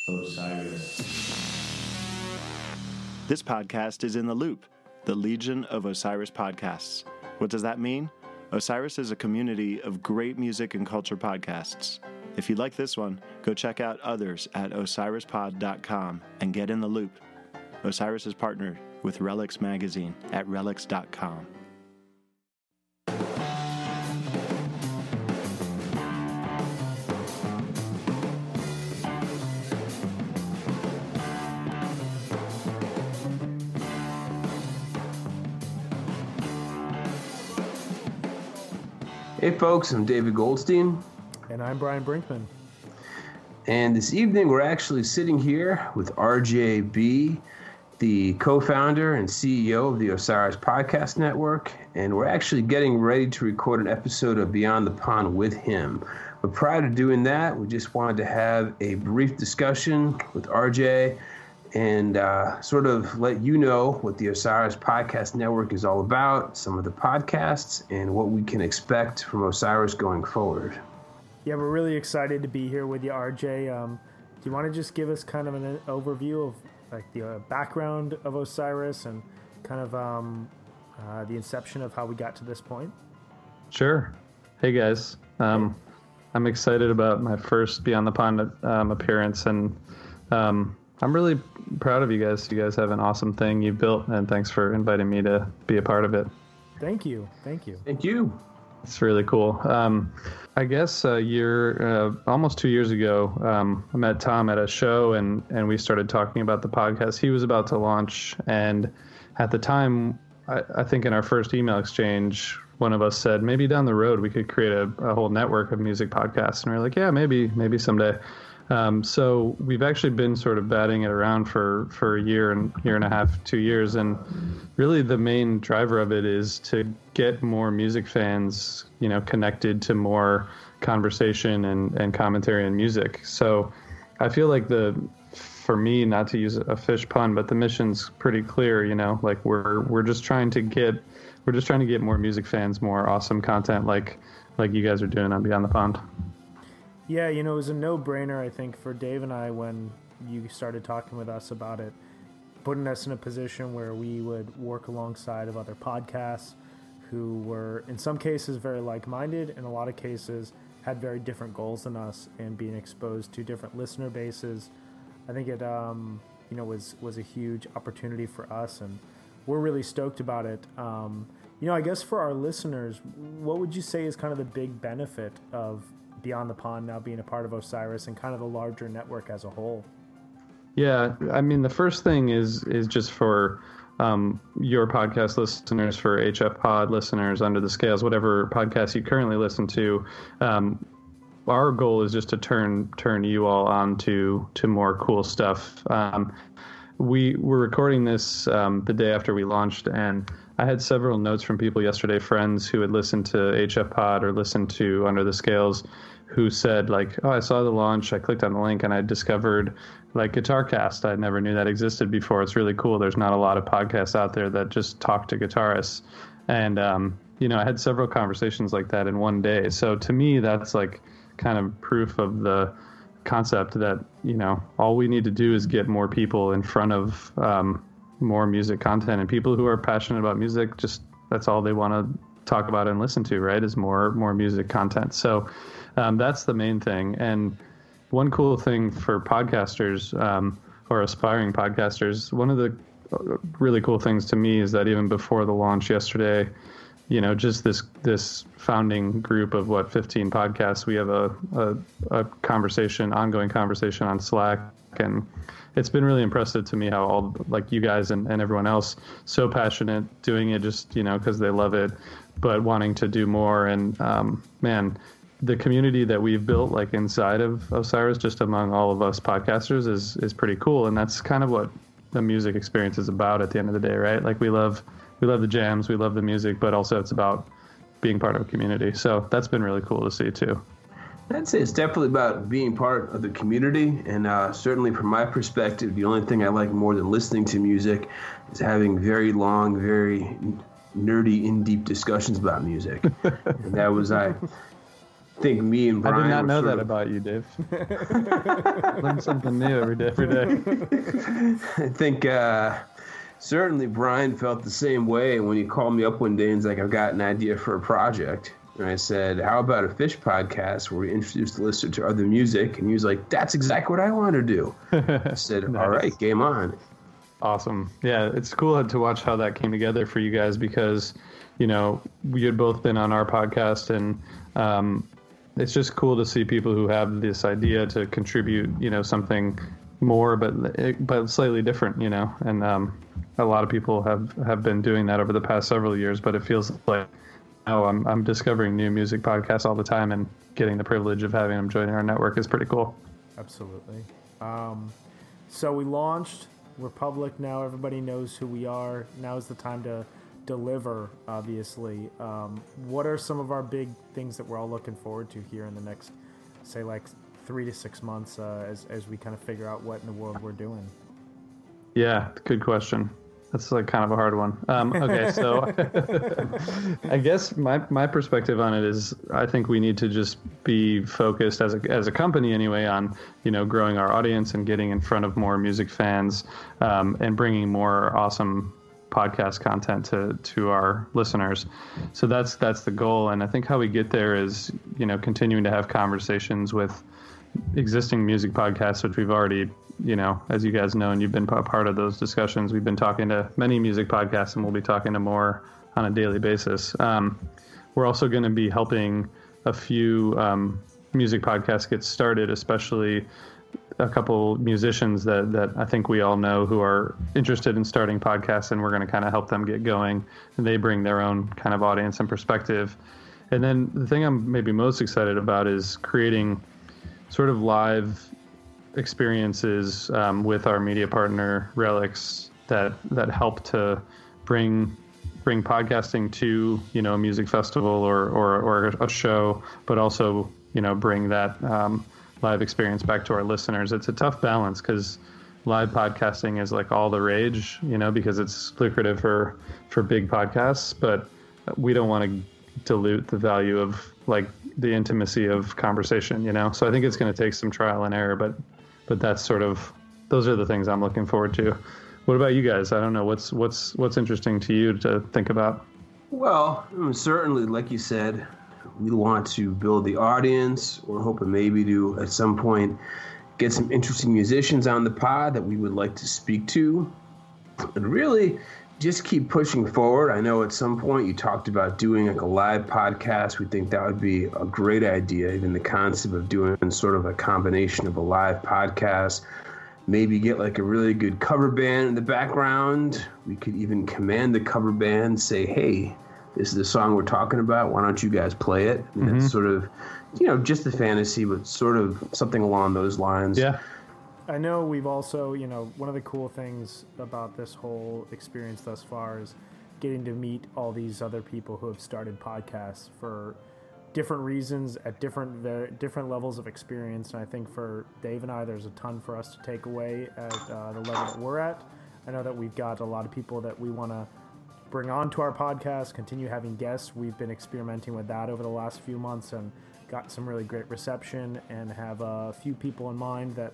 Osiris. This podcast is in the Loop, the Legion of Osiris podcasts. What does that mean? Osiris is a community of great music and culture podcasts. If you like this one, go check out others at osirispod.com and get in the loop. Osiris is partnered with Relix Magazine at relix.com. Hey folks, I'm David Goldstein. And I'm Brian Brinkman. And this evening we're actually sitting here with RJB, the co-founder and CEO of the Osiris Podcast Network. And we're actually getting ready to record an episode of Beyond the Pond with him. But prior to doing that, we just wanted to have a brief discussion with RJ and sort of let you know what the Osiris Podcast Network is all about, some of the podcasts, and what we can expect from Osiris going forward. Yeah, we're really excited to be here with you, RJ. Do you want to just give us kind of an overview of like the background of Osiris and kind of the inception of how we got to this point? Sure. Hey guys, I'm excited about my first Beyond the Pond appearance, and I'm really proud of you guys. You guys have an awesome thing you built, and thanks for inviting me to be a part of it. Thank you. Thank you. Thank you. It's really cool. I guess almost 2 years ago, I met Tom at a show, and we started talking about the podcast he was about to launch. And at the time, I think in our first email exchange, one of us said, maybe down the road we could create a whole network of music podcasts. And we were like, yeah, maybe someday. So we've actually been sort of batting it around for a year and a half, 2 years. And really the main driver of it is to get more music fans, connected to more conversation and commentary and music. So I feel like for me, not to use a fish pun, but the mission's pretty clear, like we're just trying to get more music fans, more awesome content like you guys are doing on Beyond the Pond. Yeah, it was a no-brainer, I think, for Dave and I when you started talking with us about it, putting us in a position where we would work alongside of other podcasts who were, in some cases, very like-minded, in a lot of cases, had very different goals than us, and being exposed to different listener bases. I think it, was a huge opportunity for us, and we're really stoked about it. I guess for our listeners, what would you say is kind of the big benefit of Beyond the Pond now being a part of Osiris and kind of the larger network as a whole? Yeah, I mean, the first thing is just for your podcast listeners, for HF Pod listeners, Under the Scales, whatever podcast you currently listen to. Our goal is just to turn you all on to more cool stuff. We were recording this the day after we launched, and I had several notes from people yesterday, friends who had listened to HF Pod or listened to Under the Scales, who said like, oh, I saw the launch, I clicked on the link, and I discovered like GuitarCast. I never knew that existed before. It's really cool. There's not a lot of podcasts out there that just talk to guitarists. And, I had several conversations like that in one day. So to me, that's like kind of proof of the concept that, all we need to do is get more people in front of more music content, and people who are passionate about music, just that's all they want to talk about and listen to, right, is more music content. So that's the main thing. And one cool thing for podcasters or aspiring podcasters, one of the really cool things to me is that even before the launch yesterday, just this founding group of 15 podcasts, we have a ongoing conversation on Slack, and it's been really impressive to me how all like you guys and everyone else so passionate doing it just because they love it, but wanting to do more. And man, the community that we've built like inside of Osiris, just among all of us podcasters, is pretty cool. And that's kind of what the music experience is about at the end of the day, right? Like we love the jams, we love the music, but also it's about being part of a community. So that's been really cool to see too. I'd say it's definitely about being part of the community, and certainly from my perspective, the only thing I like more than listening to music is having very long, very nerdy, in-deep discussions about music. And that was think me and Brian. I did not know that about you, Dave. Learn something new every day. I think certainly Brian felt the same way when he called me up one day and was like, "I've got an idea for a project." And I said, "How about a Phish podcast where we introduce the listener to other music?" And he was like, "That's exactly what I want to do." I said, Nice. "All right, game on." Awesome. Yeah, it's cool to watch how that came together for you guys because, we had both been on our podcast, and it's just cool to see people who have this idea to contribute, something more, but slightly different, and a lot of people have been doing that over the past several years, but it feels like, I'm discovering new music podcasts all the time, and getting the privilege of having them join our network is pretty cool. Absolutely. So we launched. We're public now. Everybody knows who we are. Now is the time to deliver, obviously. What are some of our big things that we're all looking forward to here in the next, say, 3 to 6 months as we kind of figure out what in the world we're doing? Yeah, good question. That's kind of a hard one. Okay, so I guess my perspective on it is I think we need to just be focused as a company anyway on, growing our audience and getting in front of more music fans, and bringing more awesome podcast content to our listeners. So that's the goal. And I think how we get there is, continuing to have conversations with existing music podcasts, which we've already, as you guys know, and you've been part of those discussions, we've been talking to many music podcasts, and we'll be talking to more on a daily basis. We're also going to be helping a few music podcasts get started, especially a couple musicians that I think we all know who are interested in starting podcasts, and we're going to kind of help them get going, and they bring their own kind of audience and perspective. And then the thing I'm maybe most excited about is creating sort of live experiences with our media partner Relix that help to bring podcasting to a music festival or a show, but also bring that live experience back to our listeners. It's a tough balance because live podcasting is all the rage, because it's lucrative for big podcasts, but we don't want to dilute the value of the intimacy of conversation, So I think it's going to take some trial and error, but that's those are the things I'm looking forward to. What about you guys? I don't know. What's interesting to you to think about? Well, certainly, like you said, we want to build the audience. We're hoping maybe to, at some point, get some interesting musicians on the pod that we would like to speak to. And really just keep pushing forward. I know at some point you talked about doing a live podcast. We think that would be a great idea. Even the concept of doing sort of a combination of a live podcast, maybe get a really good cover band in the background. We could even command the cover band, say, "Hey, this is the song we're talking about. Why don't you guys play it?" And it's sort of, just a fantasy, but sort of something along those lines. Yeah. I know we've also, one of the cool things about this whole experience thus far is getting to meet all these other people who have started podcasts for different reasons at different levels of experience. And I think for Dave and I, there's a ton for us to take away at the level that we're at. I know that we've got a lot of people that we want to bring on to our podcast, continue having guests. We've been experimenting with that over the last few months and got some really great reception, and have a few people in mind that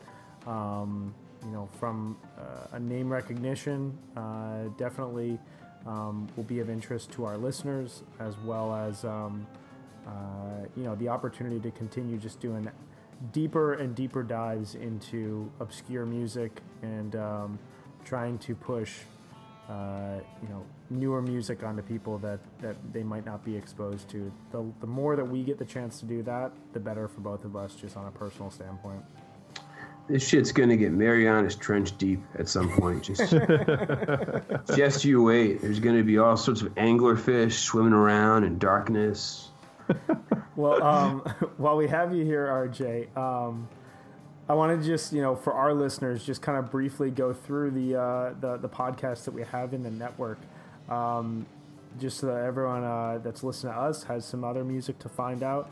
from a name recognition, definitely will be of interest to our listeners, as well as, the opportunity to continue just doing deeper and deeper dives into obscure music and trying to push, newer music onto people that they might not be exposed to. The more that we get the chance to do that, the better for both of us, just on a personal standpoint. This shit's gonna get Marianas Trench deep at some point. Just you wait. There's gonna be all sorts of anglerfish swimming around in darkness. Well, while we have you here, RJ, I want to just, for our listeners, just kind of briefly go through the podcasts that we have in the network, just so that everyone that's listening to us has some other music to find out.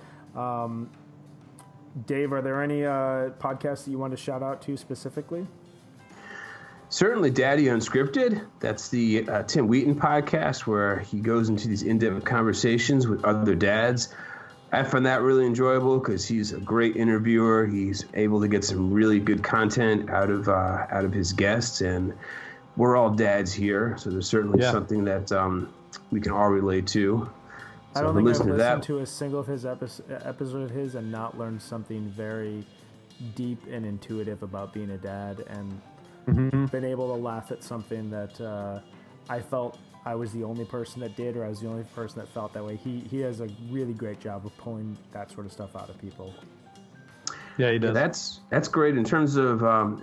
Dave, are there any podcasts that you want to shout out to specifically? Certainly Daddy Unscripted. That's the Tim Wheaton podcast where he goes into these in-depth conversations with other dads. I found that really enjoyable because he's a great interviewer. He's able to get some really good content out of his guests, and we're all dads here, so there's certainly something that we can all relate to. So I don't think I've listened to a single of his episode of his and not learned something very deep and intuitive about being a dad, and been able to laugh at something that I felt I was the only person that did, or I was the only person that felt that way. He has a really great job of pulling that sort of stuff out of people. Yeah, he does. That's great in terms of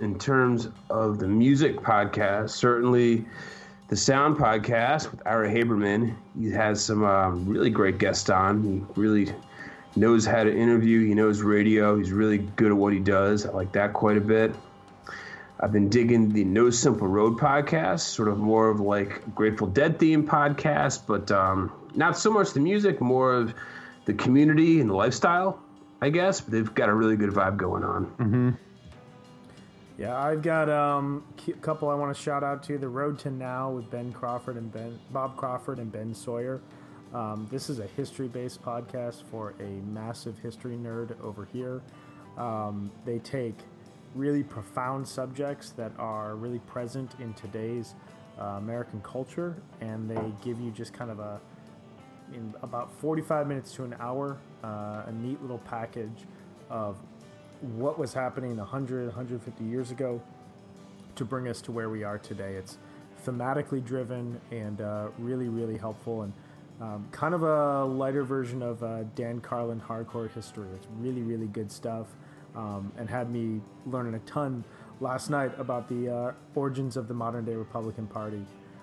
the music podcast. Certainly, the sound podcast with Ira Haberman. He has some really great guests on. He really knows how to interview. He knows radio. He's really good at what he does. I like that quite a bit. I've been digging the No Simple Road podcast, sort of more of like Grateful Dead themed podcast, but not so much the music, more of the community and the lifestyle, I guess. But they've got a really good vibe going on. Mm-hmm. Yeah, I've got a couple I want to shout out to. The Road to Now with Bob Crawford and Ben Sawyer. This is a history-based podcast for a massive history nerd over here. They take really profound subjects that are really present in today's American culture, and they give you just kind of in about 45 minutes to an hour, a neat little package of what was happening 100, 150 years ago to bring us to where we are today. It's thematically driven and really, really helpful, and kind of a lighter version of Dan Carlin Hardcore History. It's really, really good stuff. And had me learning a ton last night about the origins of the modern-day Republican Party.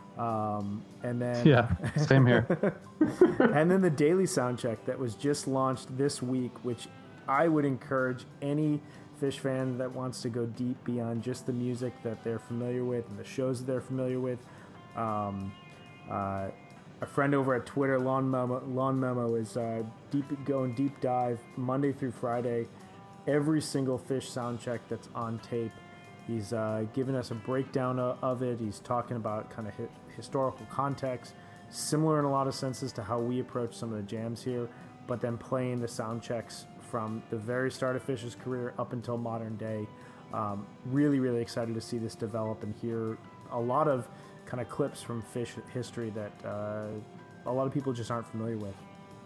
And then same here. And then the Daily Soundcheck that was just launched this week, which I would encourage any Phish fan that wants to go deep beyond just the music that they're familiar with and the shows that they're familiar with. A friend over at Twitter, Lawn Memo, is going deep dive Monday through Friday. Every single Phish soundcheck that's on tape. He's giving us a breakdown of it. He's talking about kind of historical context, similar in a lot of senses to how we approach some of the jams here, but then playing the soundchecks from the very start of Phish's career up until modern day. Really, really excited to see this develop and hear a lot of kind of clips from Phish history that a lot of people just aren't familiar with.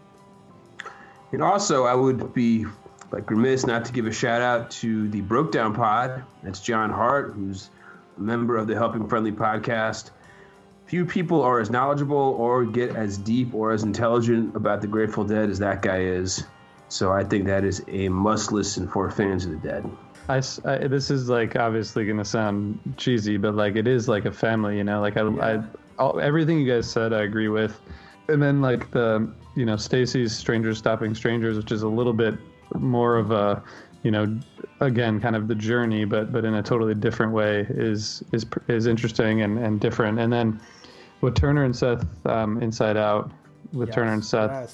And also, I would be remiss not to give a shout out to the Broke Down Pod. That's John Hart, who's a member of the Helping Friendly podcast. Few people are as knowledgeable or get as deep or as intelligent about the Grateful Dead as that guy is. So I think that is a must listen for fans of the Dead. This is obviously going to sound cheesy, but it is like a family, you know. Everything you guys said, I agree with. And then Stacy's Strangers Stopping Strangers, which is a little bit more of a, again, kind of the journey, but in a totally different way is interesting and different. And then with Turner and Seth, Inside Out, with Turner and Seth,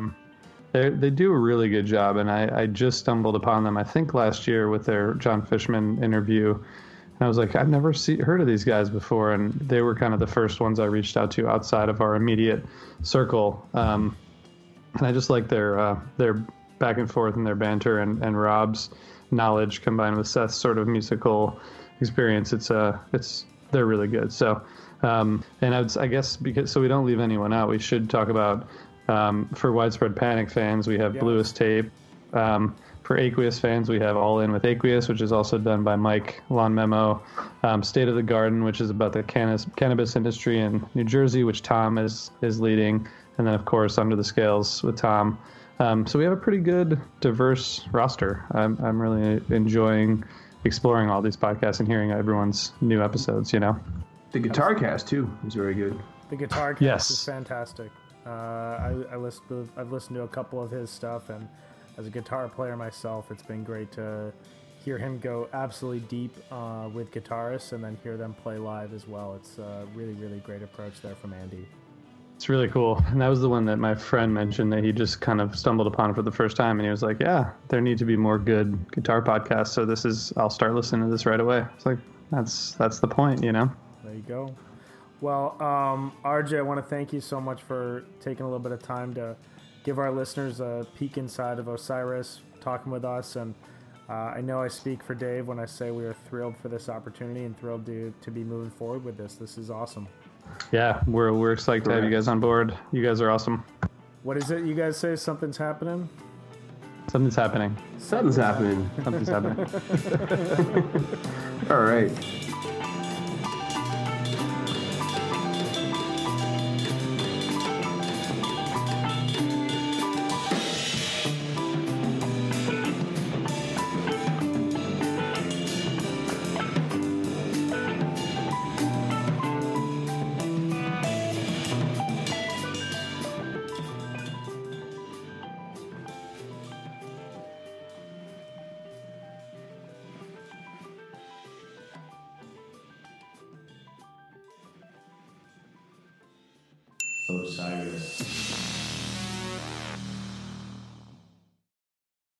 they do a really good job. And I just stumbled upon them, I think last year with their John Fishman interview. And I was like, I've never heard of these guys before. And they were kind of the first ones I reached out to outside of our immediate circle. And I just like their back and forth in their banter and Rob's knowledge combined with Seth's sort of musical experience. They're really good. So, and I guess because so we don't leave anyone out, we should talk about for Widespread Panic fans, we have Bluest Tape. For Aqueous fans, we have All In with Aqueous, which is also done by Mike Lawn Memo. State of the Garden, which is about the cannabis industry in New Jersey, which Tom is leading, and then of course Under the Scales with Tom. So we have a pretty good, diverse roster. I'm really enjoying exploring all these podcasts and hearing everyone's new episodes, The Guitar Cast, too, is very good. The Guitar Cast is fantastic. I've listened to a couple of his stuff, and as a guitar player myself, it's been great to hear him go absolutely deep with guitarists and then hear them play live as well. It's a really, really great approach there from Andy. It's really cool. And that was the one that my friend mentioned that he just kind of stumbled upon for the first time. And he was like, yeah, there need to be more good guitar podcasts. So I'll start listening to this right away. It's like, that's the point, There you go. Well, RJ, I want to thank you so much for taking a little bit of time to give our listeners a peek inside of Osiris, talking with us. And I know I speak for Dave when I say we are thrilled for this opportunity and thrilled to be moving forward with this. This is awesome. Yeah, we're excited to have you guys on board. You guys are awesome. What is it you guys say? Something's happening? Something's happening. Something's happening. Something's happening. All right. Osiris.